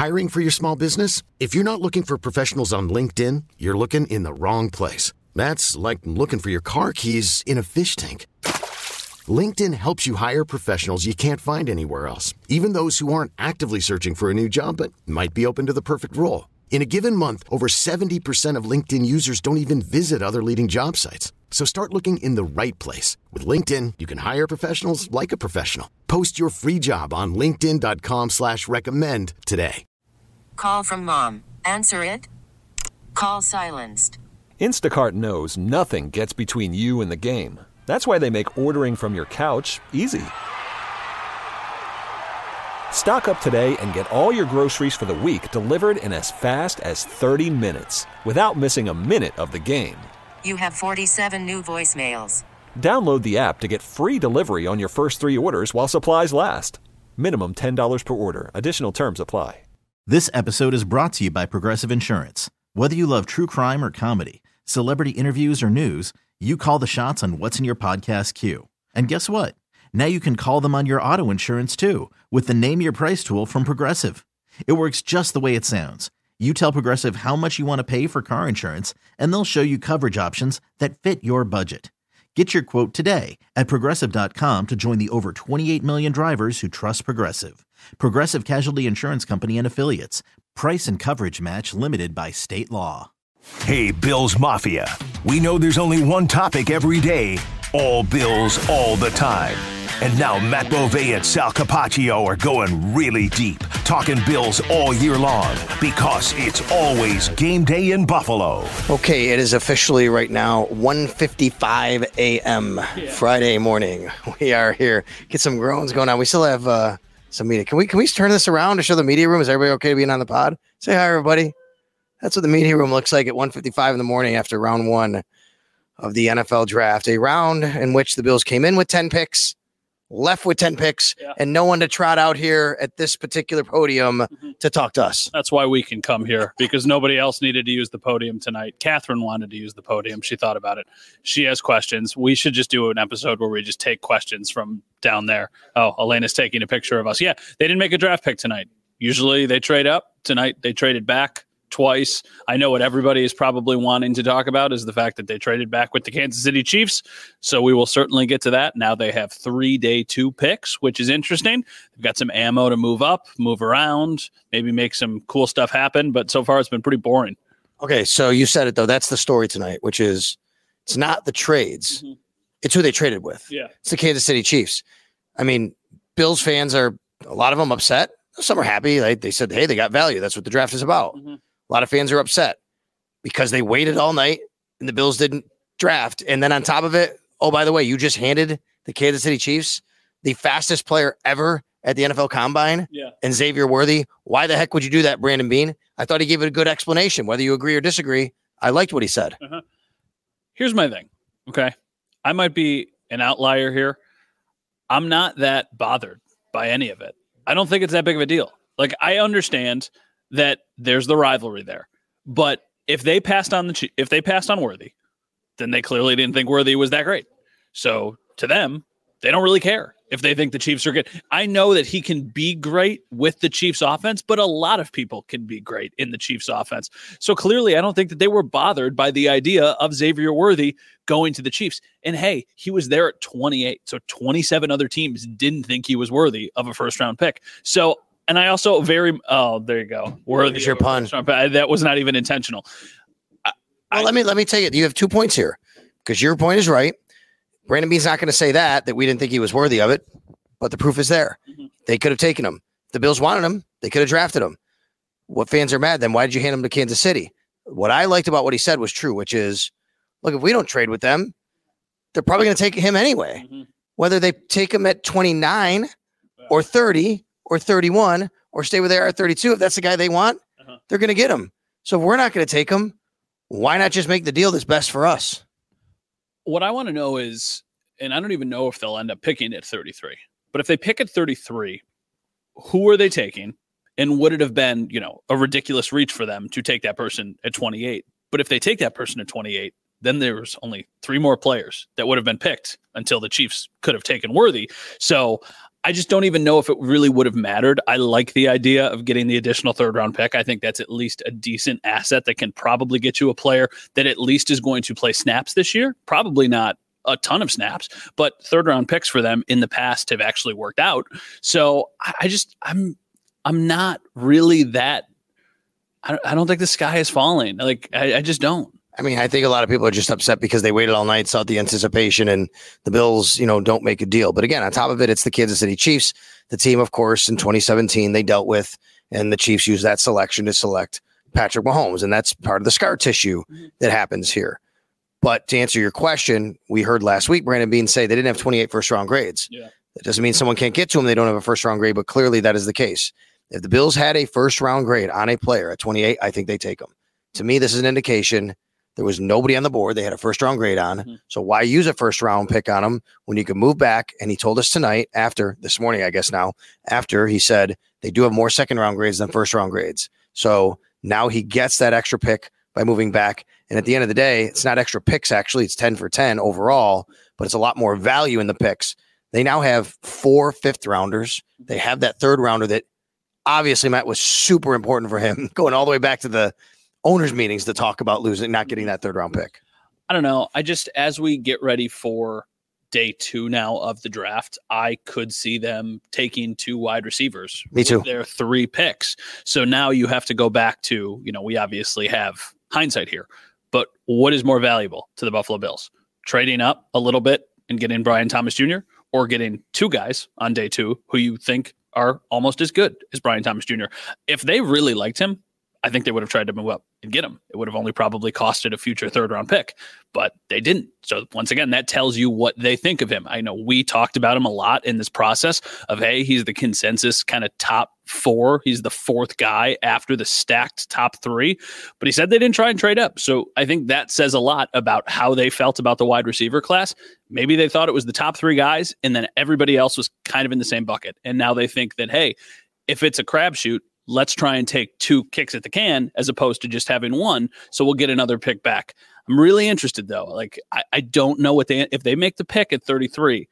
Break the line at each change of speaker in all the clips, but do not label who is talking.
Hiring for your small business? If you're not looking for professionals on LinkedIn, you're looking in the wrong place. That's like looking for your car keys in a fish tank. LinkedIn helps you hire professionals you can't find anywhere else, even those who aren't actively searching for a new job but might be open to the perfect role. In a given month, over 70% of LinkedIn users don't even visit other leading job sites. So start looking in the right place. With LinkedIn, you can hire professionals like a professional. Post your free job on linkedin.com/recommend today.
Call from mom. Answer it. Call silenced.
Instacart knows nothing gets between you and the game. That's why they make ordering from your couch easy. Stock up today and get all your groceries for the week delivered in as fast as 30 minutes without missing a minute of the game.
You have 47 new voicemails.
Download the app to get free delivery on your first 3 orders while supplies last. Minimum $10 per order. Additional terms apply.
This episode is brought to you by Progressive Insurance. Whether you love true crime or comedy, celebrity interviews or news, you call the shots on what's in your podcast queue. And guess what? Now you can call them on your auto insurance too with the Name Your Price tool from Progressive. It works just the way it sounds. You tell Progressive how much you want to pay for car insurance, and they'll show you coverage options that fit your budget. Get your quote today at Progressive.com to join the over 28 million drivers who trust Progressive. Progressive Casualty Insurance Company and Affiliates. Price and coverage match limited by state law.
Hey, Bills Mafia. We know there's only one topic every day. All Bills, all the time. And now Matt Bove and Sal Capaccio are going really deep, talking Bills all year long, because it's always game day in Buffalo.
Okay, it is officially right now 1:55 a.m. Friday morning. We are here. Get some groans going on. We still have some media. Can we turn this around to show the media room? Is everybody okay being on the pod? Say hi, everybody. That's what the media room looks like at 1:55 in the morning after round 1 of the NFL draft. A round in which the Bills came in with 10 picks, left with 10 picks, and no one to trot out here at this particular podium to talk to us.
That's why we can come here, because nobody else needed to use the podium tonight. Catherine wanted to use the podium. She thought about it. She has questions. We should just do an episode where we just take questions from down there. Oh, Elena's taking a picture of us. Yeah, they didn't make a draft pick tonight. Usually they trade up. Tonight they traded back twice. I know what everybody is probably wanting to talk about is the fact that they traded back with the Kansas City Chiefs. So we will certainly get to that. Now they have 3 day 2 picks, which is interesting. They've got some ammo to move up, move around, maybe make some cool stuff happen. But so far it's been pretty boring.
Okay, so you said it, though. That's the story tonight, which is it's not the trades. It's who they traded with.
Yeah,
it's the Kansas City Chiefs. I mean, Bills fans are, a lot of them upset. Some are happy. They said, hey, they got value. That's what the draft is about. A lot of fans are upset because they waited all night and the Bills didn't draft. And then on top of it, oh, by the way, you just handed the Kansas City Chiefs the fastest player ever at the NFL Combine and Xavier Worthy. Why the heck would you do that, Brandon Beane? I thought he gave it a good explanation. Whether you agree or disagree, I liked what he said.
Here's my thing, okay? I might be an outlier here. I'm not that bothered by any of it. I don't think it's that big of a deal. Like, I understand that there's the rivalry there, but if they passed on Worthy, then they clearly didn't think Worthy was that great. So to them, they don't really care if they think the Chiefs are good. I know that he can be great with the Chiefs offense, but a lot of people can be great in the Chiefs offense. So clearly, I don't think that they were bothered by the idea of Xavier Worthy going to the Chiefs. And hey, he was there at 28. So 27 other teams didn't think he was worthy of a first round pick. So, and I also there you go. Worthy.
Your pun.
That was not even intentional.
Let me tell you, you have 2 points here because your point is right. Brandon Beane's not going to say that we didn't think he was worthy of it, but the proof is there. They could have taken him. If the Bills wanted him, they could have drafted him. What fans are mad, then why did you hand him to Kansas City? What I liked about what he said was true, which is, look, if we don't trade with them, they're probably going to take him anyway. Whether they take him at 29 or 30 or 31 or stay where they are at 32, if that's the guy they want, they're going to get him. So if we're not going to take him, why not just make the deal that's best for us?
What I want to know is, and I don't even know if they'll end up picking at 33, but if they pick at 33, who are they taking? And would it have been, a ridiculous reach for them to take that person at 28? But if they take that person at 28, then there's only 3 more players that would have been picked until the Chiefs could have taken Worthy. So I just don't even know if it really would have mattered. I like the idea of getting the additional third round pick. I think that's at least a decent asset that can probably get you a player that at least is going to play snaps this year. Probably not a ton of snaps, but third round picks for them in the past have actually worked out. So I'm not really that. I don't think the sky is falling. Like I just don't.
I mean, I think a lot of people are just upset because they waited all night, saw the anticipation, and the Bills, don't make a deal. But again, on top of it, it's the Kansas City Chiefs, the team, of course, in 2017 they dealt with, and the Chiefs used that selection to select Patrick Mahomes, and that's part of the scar tissue that happens here. But to answer your question, we heard last week Brandon Beane say they didn't have 28 first-round grades. Yeah. That doesn't mean someone can't get to them. They don't have a first-round grade, but clearly that is the case. If the Bills had a first-round grade on a player at 28, I think they take them. To me, this is an indication there was nobody on the board they had a first-round grade on. Mm-hmm. So why use a first-round pick on them when you can move back? And he told us tonight, this morning, I guess now, after he said they do have more second-round grades than first-round grades. So now he gets that extra pick by moving back. And at the end of the day, it's not extra picks, actually. It's 10 for 10 overall, but it's a lot more value in the picks. They now have 4 fifth-rounders. They have that third-rounder that obviously, Matt, was super important for him, going all the way back to the owners' meetings to talk about not getting that third-round pick.
I don't know. As we get ready for day 2 now of the draft, I could see them taking 2 wide receivers.
Me too.
With their 3 picks. So now you have to go back to, we obviously have hindsight here, but what is more valuable to the Buffalo Bills? Trading up a little bit and getting Brian Thomas Jr., or getting 2 guys on day 2 who you think are almost as good as Brian Thomas Jr. If they really liked him, I think they would have tried to move up and get him. It would have only probably costed a future third-round pick, but they didn't. So once again, that tells you what they think of him. I know we talked about him a lot in this process of, hey, he's the consensus kind of top 4. He's the 4th guy after the stacked top 3, but he said they didn't try and trade up. So I think that says a lot about how they felt about the wide receiver class. Maybe they thought it was the top 3 guys, and then everybody else was kind of in the same bucket. And now they think that, hey, if it's a crapshoot, let's try and take 2 kicks at the can as opposed to just having 1. So we'll get another pick back. I'm really interested, though. Like, I don't know if they make the pick at 33,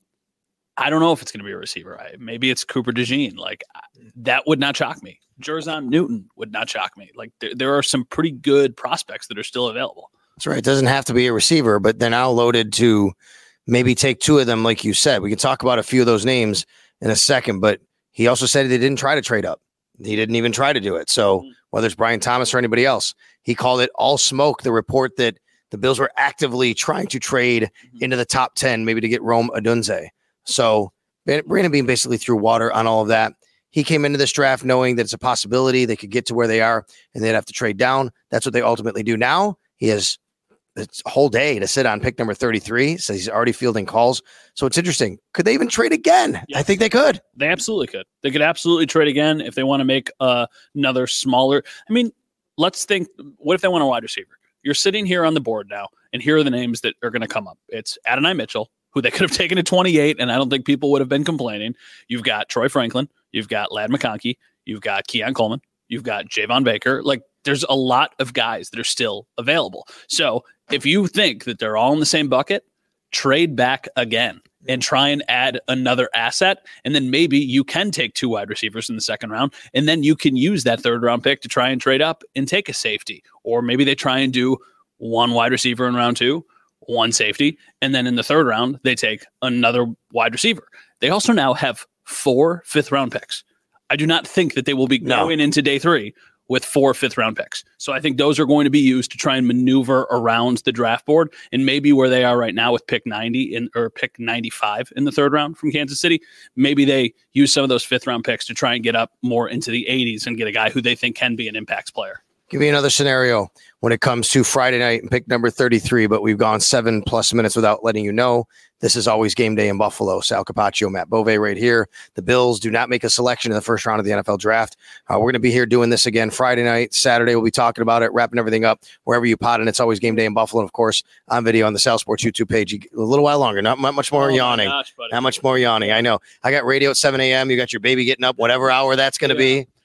I don't know if it's going to be a receiver. Maybe it's Cooper DeJean. Like, that would not shock me. Jerzon Newton would not shock me. Like, there are some pretty good prospects that are still available.
That's right. It doesn't have to be a receiver, but they're now loaded to maybe take 2 of them, like you said. We can talk about a few of those names in a second, but he also said they didn't try to trade up. He didn't even try to do it. So whether it's Brian Thomas or anybody else, he called it all smoke, the report that the Bills were actively trying to trade into the top 10, maybe to get Rome Odunze. So Brandon Beane basically threw water on all of that. He came into this draft knowing that it's a possibility they could get to where they are and they'd have to trade down. That's what they ultimately do now. He has a whole day to sit on pick number 33. So he's already fielding calls. So it's interesting. Could they even trade again? Yes. I think they could.
They absolutely could. They could absolutely trade again if they want to make another smaller. I mean, let's think, what if they want a wide receiver? You're sitting here on the board now, and here are the names that are going to come up. It's Adonai Mitchell, who they could have taken at 28, and I don't think people would have been complaining. You've got Troy Franklin. You've got Ladd McConkey. You've got Keon Coleman. You've got Javon Baker. Like, there's a lot of guys that are still available. So if you think that they're all in the same bucket, trade back again and try and add another asset. And then maybe you can take 2 wide receivers in the second round. And then you can use that third round pick to try and trade up and take a safety. Or maybe they try and do 1 wide receiver in round 2, 1 safety. And then in the third round, they take another wide receiver. They also now have 4 fifth-round picks. I do not think that they will be going into day 3 with 4 fifth-round picks. So I think those are going to be used to try and maneuver around the draft board, and maybe where they are right now with pick 90 or pick 95 in the third round from Kansas City, maybe they use some of those fifth-round picks to try and get up more into the 80s and get a guy who they think can be an impact player.
Give me another scenario when it comes to Friday night and pick number 33, but we've gone 7+ minutes without letting you know. This is always game day in Buffalo. Sal Capaccio, Matt Bove right here. The Bills do not make a selection in the first round of the NFL draft. We're going to be here doing this again Friday night. Saturday, we'll be talking about it, wrapping everything up wherever you pot. And it's always game day in Buffalo. And of course, on video on the Sal Sports YouTube page. A little while longer, not much more yawning.
Gosh,
not much more yawning. I know. I got radio at 7 a.m. You got your baby getting up, whatever hour that's going to be.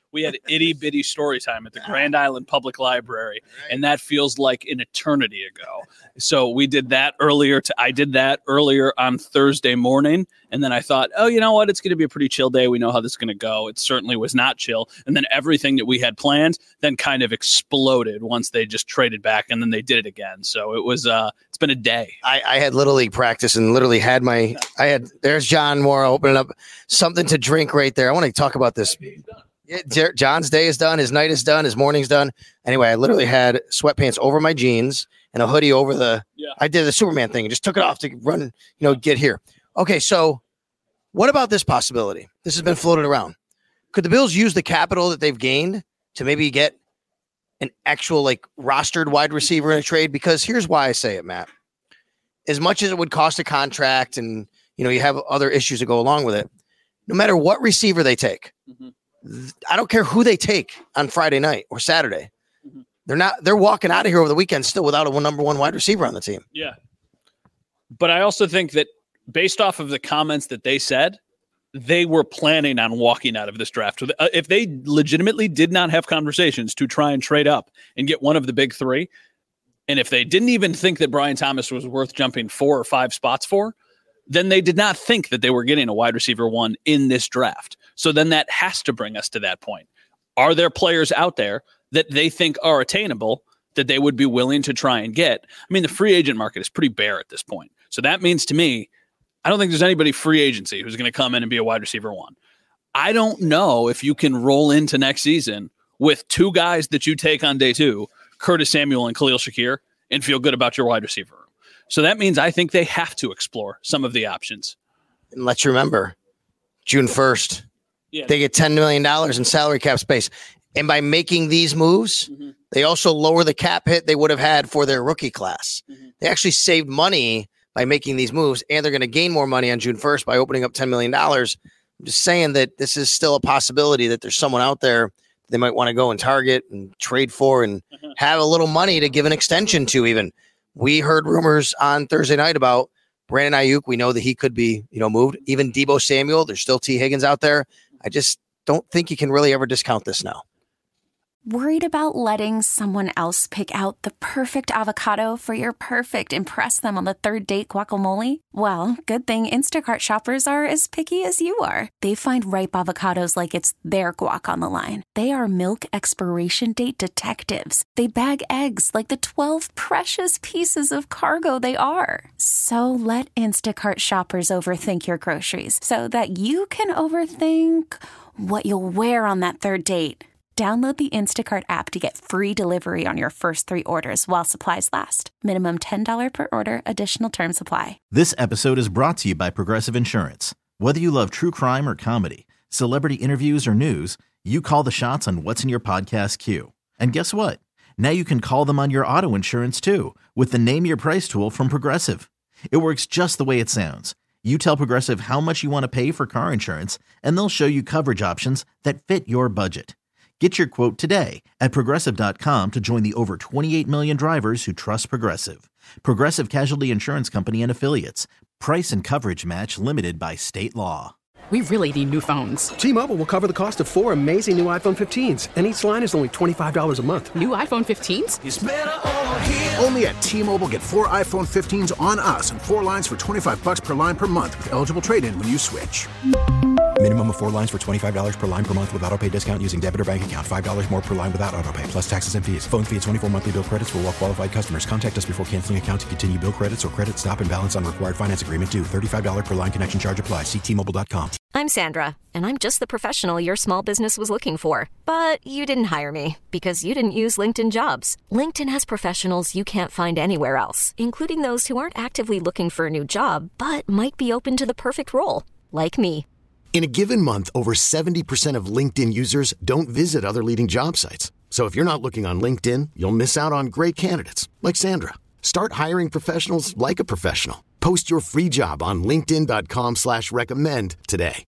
we had itty bitty story time at the Grand Island Public Library, and that feels like an eternity ago. So we did that earlier. I did that earlier on Thursday morning, and then I thought, oh, you know what? It's going to be a pretty chill day. We know how this is going to go. It certainly was not chill. And then everything that we had planned then kind of exploded once they just traded back, and then they did it again. So it was it's been a day.
I had Little League practice and literally had there's John Morrow opening up something to drink right there. I want to talk about this. John's day is done. His night is done. His morning's done. Anyway, I literally had sweatpants over my jeans and a hoodie over I did the Superman thing and just took it off to run, get here. Okay. So what about this possibility? This has been floated around. Could the Bills use the capital that they've gained to maybe get an actual rostered wide receiver in a trade? Because here's why I say it, Matt. As much as it would cost a contract and, you have other issues that go along with it, no matter what receiver they take, I don't care who they take on Friday night or Saturday. They're walking out of here over the weekend still without a number one wide receiver on the team.
Yeah. But I also think that based off of the comments that they said, they were planning on walking out of this draft. If they legitimately did not have conversations to try and trade up and get one of the big three, and if they didn't even think that Brian Thomas was worth jumping 4 or 5 spots for, then they did not think that they were getting a wide receiver 1 in this draft. So then that has to bring us to that point. Are there players out there that they think are attainable that they would be willing to try and get? I mean, the free agent market is pretty bare at this point. So that means to me, I don't think there's anybody free agency who's going to come in and be a wide receiver 1. I don't know if you can roll into next season with 2 guys that you take on day 2, Curtis Samuel and Khalil Shakir, and feel good about your wide receiver room. So that means I think they have to explore some of the options.
And let's remember, June 1st, they get $10 million in salary cap space. And by making these moves, they also lower the cap hit they would have had for their rookie class. They actually saved money by making these moves, and they're going to gain more money on June 1st by opening up $10 million. I'm just saying that this is still a possibility that there's someone out there they might want to go and target and trade for and have a little money to give an extension to even. We heard rumors on Thursday night about Brandon Ayuk. We know that he could be, moved. Even Deebo Samuel. There's still T. Higgins out there. I just don't think you can really ever discount this now.
Worried about letting someone else pick out the perfect avocado for your perfect impress them on the third date guacamole? Well, good thing Instacart shoppers are as picky as you are. They find ripe avocados like it's their guac on the line. They are milk expiration date detectives. They bag eggs like the 12 precious pieces of cargo they are. So let Instacart shoppers overthink your groceries so that you can overthink what you'll wear on that third date. Download the Instacart app to get free delivery on your first 3 orders while supplies last. Minimum $10 per order. Additional terms apply.
This episode is brought to you by Progressive Insurance. Whether you love true crime or comedy, celebrity interviews or news, you call the shots on what's in your podcast queue. And guess what? Now you can call them on your auto insurance too with the Name Your Price tool from Progressive. It works just the way it sounds. You tell Progressive how much you want to pay for car insurance, and they'll show you coverage options that fit your budget. Get your quote today at Progressive.com to join the over 28 million drivers who trust Progressive. Progressive Casualty Insurance Company and Affiliates. Price and coverage match limited by state law.
We really need new phones.
T-Mobile will cover the cost of 4 amazing new iPhone 15s, and each line is only $25 a month.
New iPhone 15s?
It's better over here. Only at T-Mobile, get 4 iPhone 15s on us and 4 lines for $25 per line per month with eligible trade-in when you switch.
Minimum of 4 lines for $25 per line per month with autopay discount using debit or bank account. $5 more per line without autopay, plus taxes and fees. Phone fee at 24 monthly bill credits for well-qualified customers. Contact us before canceling account to continue bill credits or credit stop and balance on required finance agreement due. $35 per line connection charge applies. See T-Mobile.com.
I'm Sandra, and I'm just the professional your small business was looking for. But you didn't hire me because you didn't use LinkedIn Jobs. LinkedIn has professionals you can't find anywhere else, including those who aren't actively looking for a new job, but might be open to the perfect role, like me.
In a given month, over 70% of LinkedIn users don't visit other leading job sites. So if you're not looking on LinkedIn, you'll miss out on great candidates like Sandra. Start hiring professionals like a professional. Post your free job on linkedin.com/recommend today.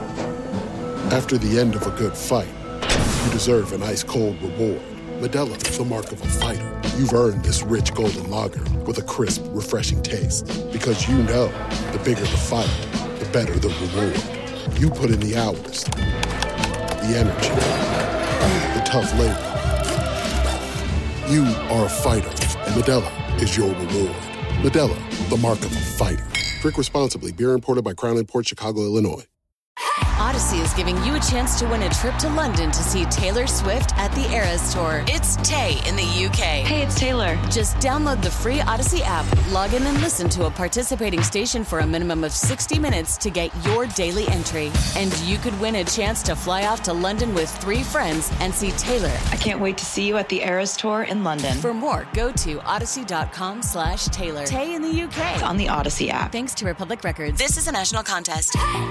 After the end of a good fight, you deserve an ice-cold reward. Modelo is the mark of a fighter. You've earned this rich golden lager with a crisp, refreshing taste. Because you know, the bigger the fight, the better the reward. You put in the hours, the energy, and tough labor. You are a fighter, and Modelo is your reward. Modelo, the mark of a fighter. Drink responsibly. Beer imported by Crown Imports, Chicago, Illinois.
Odyssey is giving you a chance to win a trip to London to see Taylor Swift at the Eras Tour. It's Tay in the UK.
Hey, it's Taylor.
Just download the free Odyssey app, log in and listen to a participating station for a minimum of 60 minutes to get your daily entry. And you could win a chance to fly off to London with 3 friends and see Taylor.
I can't wait to see you at the Eras Tour in London.
For more, go to odyssey.com/Taylor. Tay in the UK.
It's on the Odyssey app.
Thanks to Republic Records. This is a national contest.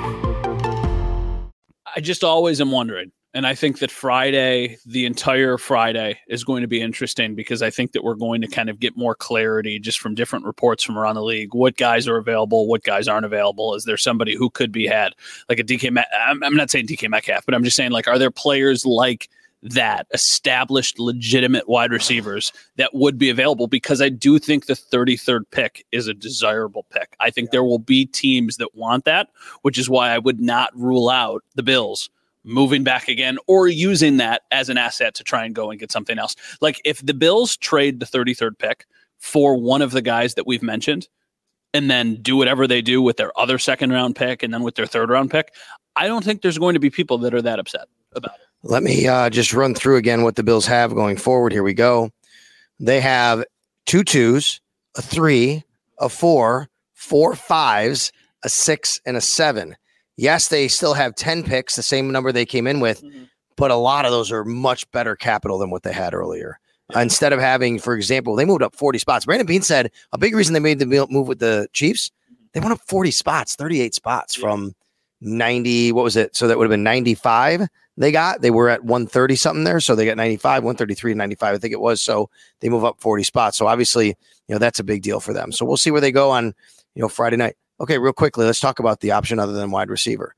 I just always am wondering. And I think that Friday, the entire Friday, is going to be interesting because I think that we're going to kind of get more clarity just from different reports from around the league. What guys are available, what guys aren't available. Is there somebody who could be had? Like a DK Metcalf. I'm not saying DK Metcalf, but I'm just saying, like, are there players like that, established, legitimate wide receivers that would be available? Because I do think the 33rd pick is a desirable pick. I think there will be teams that want that, which is why I would not rule out the Bills moving back again or using that as an asset to try and go and get something else. Like if the Bills trade the 33rd pick for one of the guys that we've mentioned and then do whatever they do with their other second round pick and then with their third round pick, I don't think there's going to be people that are that upset about it.
Let me just run through again what the Bills have going forward. Here we go. They have 2 2s, a 3, a 4, 4 5s, a 6, and a 7. Yes, they still have 10 picks, the same number they came in with, but a lot of those are much better capital than what they had earlier. Instead of having, for example, they moved up 40 spots. Brandon Beane said a big reason they made the move with the Chiefs, they went up 40 spots, 38 spots from 90. What was it? So that would have been 95. They were at 130 something there. So they got 95, 133, 95, I think it was. So they move up 40 spots. So obviously, that's a big deal for them. So we'll see where they go on, Friday night. Okay, real quickly, let's talk about the option other than wide receiver.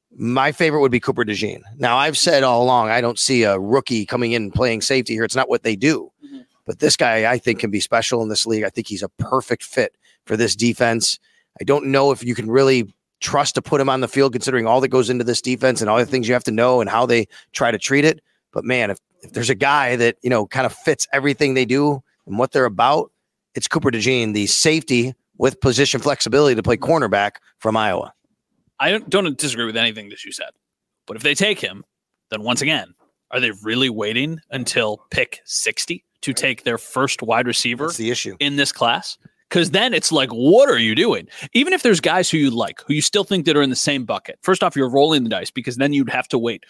My favorite would be Cooper DeJean. Now, I've said all along, I don't see a rookie coming in and playing safety here. It's not what they do. But this guy, I think, can be special in this league. I think he's a perfect fit for this defense. I don't know if you can really trust to put him on the field considering all that goes into this defense and all the things you have to know and how they try to treat it. But man, if there's a guy that, kind of fits everything they do and what they're about, it's Cooper DeJean, the safety with position flexibility to play cornerback from Iowa.
I don't disagree with anything that you said, but if they take him, then once again, are they really waiting until pick 60 to take their first wide receiver?
That's the issue
in this class. Because then it's like, what are you doing? Even if there's guys who you like, who you still think that are in the same bucket, first off, you're rolling the dice because then you'd have to wait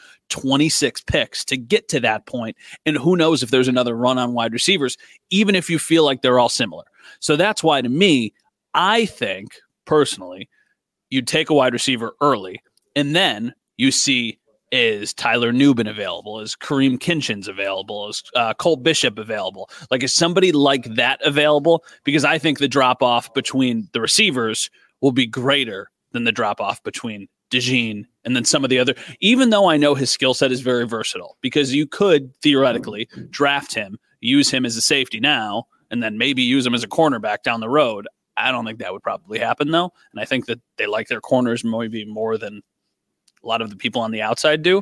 26 picks to get to that point. And who knows if there's another run on wide receivers, even if you feel like they're all similar. So that's why, to me, I think personally, you'd take a wide receiver early and then you see, is Tyler Nubin available? Is Kareem Kinchins available? Is Cole Bishop available? Like, is somebody like that available? Because I think the drop-off between the receivers will be greater than the drop-off between DeJean and then some of the other, even though I know his skill set is very versatile, because you could theoretically draft him, use him as a safety now, and then maybe use him as a cornerback down the road. I don't think that would probably happen, though. And I think that they like their corners maybe more than a lot of the people on the outside do.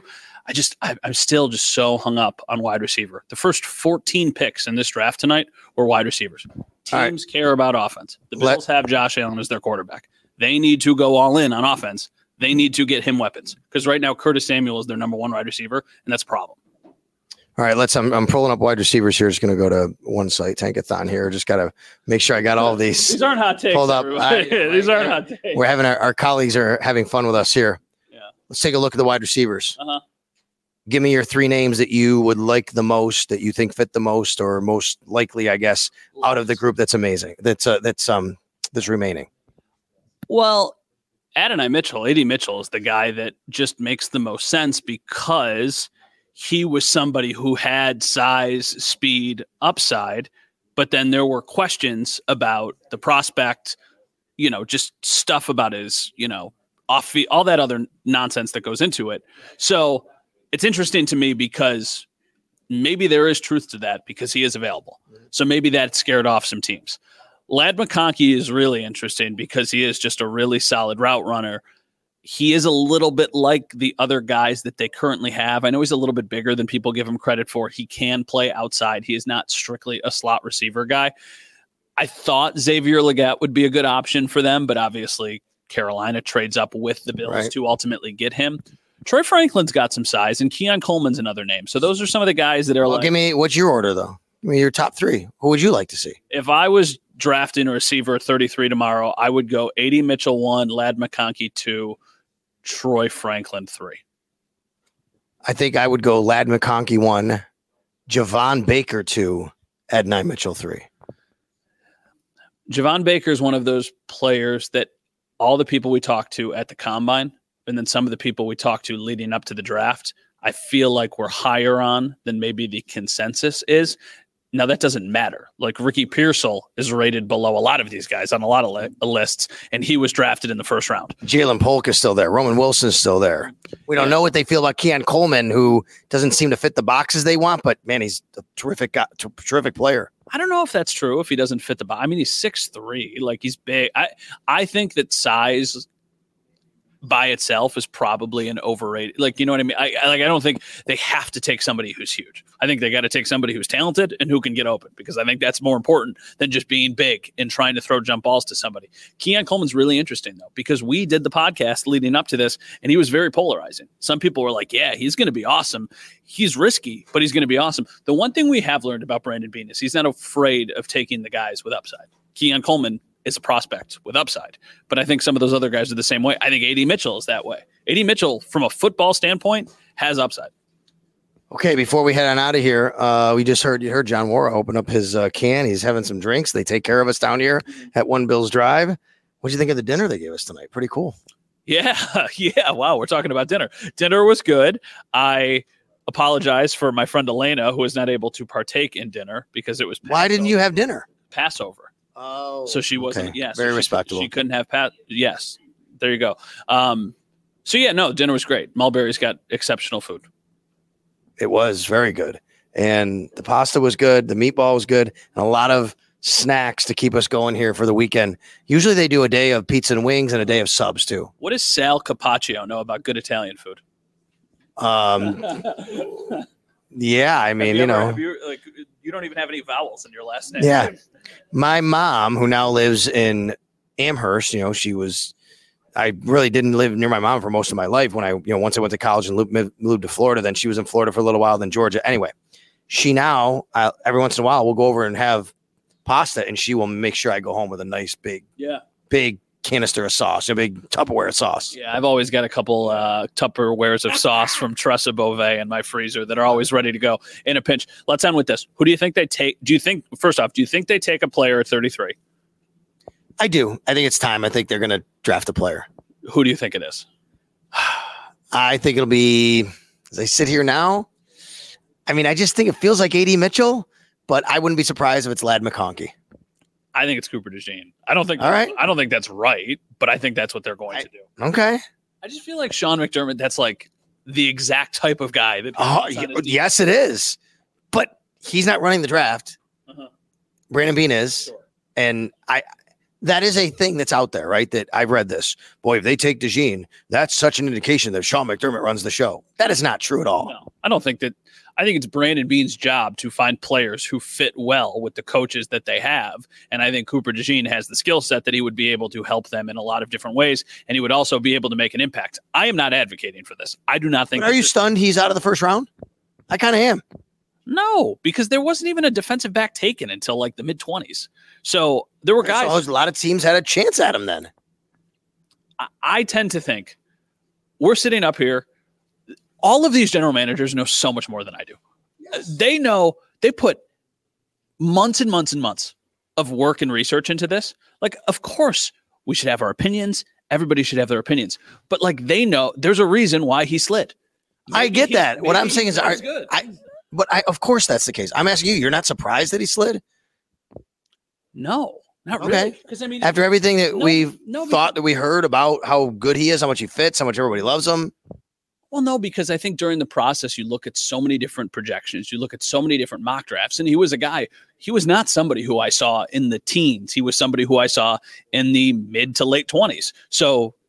I'm still just so hung up on wide receiver. The first 14 picks in this draft tonight were wide receivers. Teams care about offense. The Bills have Josh Allen as their quarterback. They need to go all in on offense. They need to get him weapons because right now Curtis Samuel is their number 1 wide receiver, and that's a problem.
All right, I'm pulling up wide receivers here. Just going to go to one site, Tankathon here. Just got to make sure I got all these.
These aren't hot takes.
Pulled up.
These aren't hot takes.
We're having our colleagues are having fun with us here. Let's take a look at the wide receivers. Give me your 3 names that you would like the most, that you think fit the most, or most likely, I guess, out of the group that's amazing. That's remaining.
Well, Adonai Mitchell, AD Mitchell is the guy that just makes the most sense because he was somebody who had size, speed, upside, but then there were questions about the prospect, just stuff about his, off all that other nonsense that goes into it. So it's interesting to me because maybe there is truth to that because he is available. So maybe that scared off some teams. Ladd McConkey is really interesting because he is just a really solid route runner. he is a little bit like the other guys that they currently have. I know he's a little bit bigger than people give him credit for. He can play outside. He is not strictly a slot receiver guy. I thought Xavier Legette would be a good option for them, but obviously Carolina trades up with the Bills to ultimately get him. Troy Franklin's got some size, and Keon Coleman's another name. So those are some of the guys that are
Give me, what's your order, though? Give me your top 3. Who would you like to see?
If I was drafting a receiver at 33 tomorrow, I would go A.D. Mitchell 1, Ladd McConkey 2, Troy Franklin 3.
I think I would go Ladd McConkey 1, Javon Baker 2, Adonai Mitchell 3.
Javon Baker is one of those players that all the people we talked to at the combine, and then some of the people we talked to leading up to the draft, I feel like we're higher on than maybe the consensus is. Now, that doesn't matter. Like Ricky Pearsall is rated below a lot of these guys on a lot of lists, and he was drafted in the first round.
Jalen Polk is still there. Roman Wilson's still there. We don't know what they feel about Keon Coleman, who doesn't seem to fit the boxes they want, but, man, he's a terrific player.
I don't know if that's true, if he doesn't fit the box. I mean, he's 6'3", like he's big. I think that size by itself is probably an overrated, like, you know what I mean? I don't think they have to take somebody who's huge. I think they got to take somebody who's talented and who can get open, because I think that's more important than just being big and trying to throw jump balls to somebody. Keon Coleman's really interesting, though, because we did the podcast leading up to this, and he was very polarizing. Some people were like, yeah, he's going to be awesome. He's risky, but he's going to be awesome. The one thing we have learned about Brandon Beane is he's not afraid of taking the guys with upside. Keon Coleman is a prospect with upside, but I think some of those other guys are the same way. I think A.D. Mitchell is that way. A.D. Mitchell, from a football standpoint, has upside.
Okay, before we head on out of here, you heard John Wara open up his can. He's having some drinks. They take care of us down here at One Bills Drive. What do you think of the dinner they gave us tonight? Pretty cool.
Yeah. Wow, we're talking about dinner. Dinner was good. I apologize for my friend Elena, who was not able to partake in dinner because it was Passover.
Why didn't you have dinner?
Passover.
Oh,
so she wasn't.
Okay.
Yeah,
very respectable.
She couldn't have Yes, there you go. Dinner was great. Mulberry's got exceptional food.
It was very good, and the pasta was good. The meatball was good, and a lot of snacks to keep us going here for the weekend. Usually they do a day of pizza and wings and a day of subs too.
What does Sal Capaccio know about good Italian food?
Yeah, I mean,
you don't even have any vowels in your last name.
Yeah. My mom, who now lives in Amherst, I really didn't live near my mom for most of my life. When once I went to college and moved to Florida, then she was in Florida for a little while, then Georgia. Anyway, she now, every once in a while, we'll go over and have pasta, and she will make sure I go home with a nice big canister of sauce, a big Tupperware of sauce.
Yeah, I've always got a couple Tupperwares of sauce from Tressa Beauvais in my freezer that are always ready to go in a pinch. Let's end with this. Who do you think they take? Do you think they take a player at 33?
I do. I think it's time. I think they're going to draft a player.
Who do you think it is?
I think it'll be, as I sit here now, I mean, I just think it feels like A.D. Mitchell, but I wouldn't be surprised if it's Ladd McConkey.
I think it's Cooper DeJean. I don't think that's right, but I think that's what they're going to do.
Okay.
I just feel like Sean McDermott, that's like the exact type of guy that.
Yes, it is. But he's not running the draft. Brandon Beane is.
Sure.
And that is a thing that's out there, right? That I've read this. Boy, if they take DeJean, that's such an indication that Sean McDermott runs the show. That is not true at all.
No, I don't think that. I think it's Brandon Beane's job to find players who fit well with the coaches that they have. And I think Cooper DeJean has the skill set that he would be able to help them in a lot of different ways. And he would also be able to make an impact. I am not advocating for this. I do not think.
But are you stunned he's out of the first round? I kind of am.
No, because there wasn't even a defensive back taken until like the mid-20s. So there were guys.
So a lot of teams had a chance at him then.
I tend to think we're sitting up here. All of these general managers know so much more than I do. Yes. They know, they put months and months and months of work and research into this. Like, of course, we should have our opinions. Everybody should have their opinions. But like, they know there's a reason why he slid.
I get that. What I'm saying is, of course that's the case. I'm asking you, you're not surprised that he slid?
No, not really. Because I mean,
after everything that we've thought that we heard about how good he is, how much he fits, how much everybody loves him.
Well, no, because I think during the process, you look at so many different projections, you look at so many different mock drafts, and he was not somebody who I saw in the teens. He was somebody who I saw in the mid to late 20s. So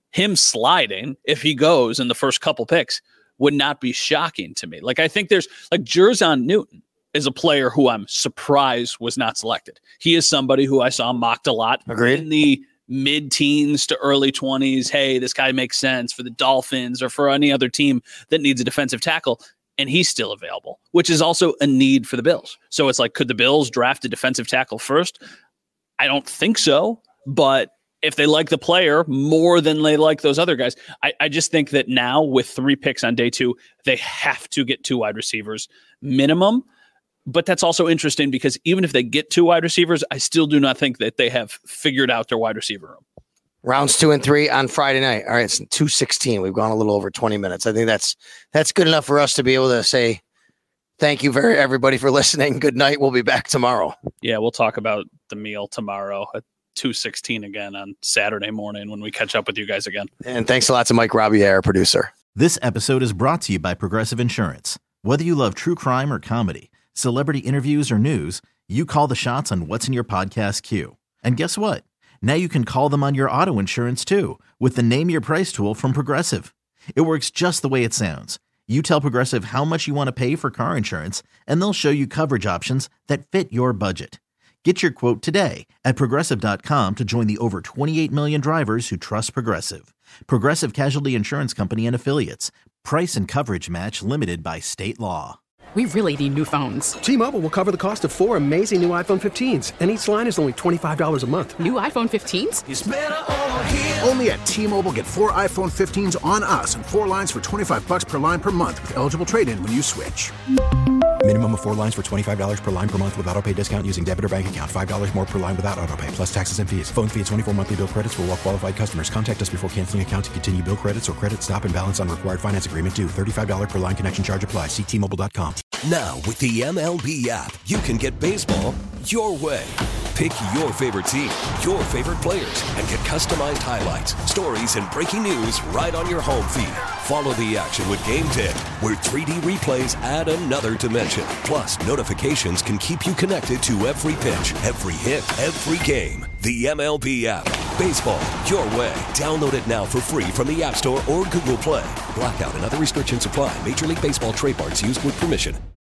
him sliding, if he goes in the first couple picks, would not be shocking to me. Like, I think there's like Jerzon Newton is a player who I'm surprised was not selected. He is somebody who I saw mocked a lot.
Agreed.
In the mid-teens to early 20s. Hey, this guy makes sense for the Dolphins or for any other team that needs a defensive tackle. And he's still available, which is also a need for the Bills. So it's like, could the Bills draft a defensive tackle first? I don't think so, but if they like the player more than they like those other guys, I just think that now with 3 picks on day 2, they have to get 2 wide receivers minimum. But that's also interesting because even if they get 2 wide receivers, I still do not think that they have figured out their wide receiver room.
Rounds 2 and 3 on Friday night. All right, it's 2:16. We've gone a little over 20 minutes. I think that's good enough for us to be able to say thank you everybody for listening. Good night. We'll be back tomorrow.
Yeah, we'll talk about the meal tomorrow at 2:16 again on Saturday morning when we catch up with you guys again.
And thanks a lot to Mike Robbie, our producer.
This episode is brought to you by Progressive Insurance. Whether you love true crime or comedy, celebrity interviews or news, you call the shots on what's in your podcast queue. And guess what? Now you can call them on your auto insurance too with the Name Your Price tool from Progressive. It works just the way it sounds. You tell Progressive how much you want to pay for car insurance, and they'll show you coverage options that fit your budget. Get your quote today at Progressive.com to join the over 28 million drivers who trust Progressive. Progressive Casualty Insurance Company and Affiliates. Price and coverage match limited by state law.
We really need new phones.
T-Mobile will cover the cost of 4 amazing new iPhone 15s, and each line is only $25 a month.
New iPhone 15s?
It's better over here. Only at T-Mobile, get 4 iPhone 15s on us and 4 lines for $25 per line per month with eligible trade-in when you switch.
Minimum of 4 lines for $25 per line per month with autopay discount using debit or bank account. $5 more per line without autopay, plus taxes and fees. Phone fee at 24 monthly bill credits for well-qualified customers. Contact us before canceling account to continue bill credits or credit stop and balance on required finance agreement due. $35 per line connection charge applies. See T-Mobile.com.
Now, with the MLB app, you can get baseball your way. Pick your favorite team, your favorite players, and get customized highlights, stories, and breaking news right on your home feed. Follow the action with Game 10, where 3D replays add another dimension. Plus, notifications can keep you connected to every pitch, every hit, every game. The MLB app. Baseball your way. Download it now for free from the App Store or Google Play. Blackout and other restrictions apply. Major League Baseball trademarks used with permission.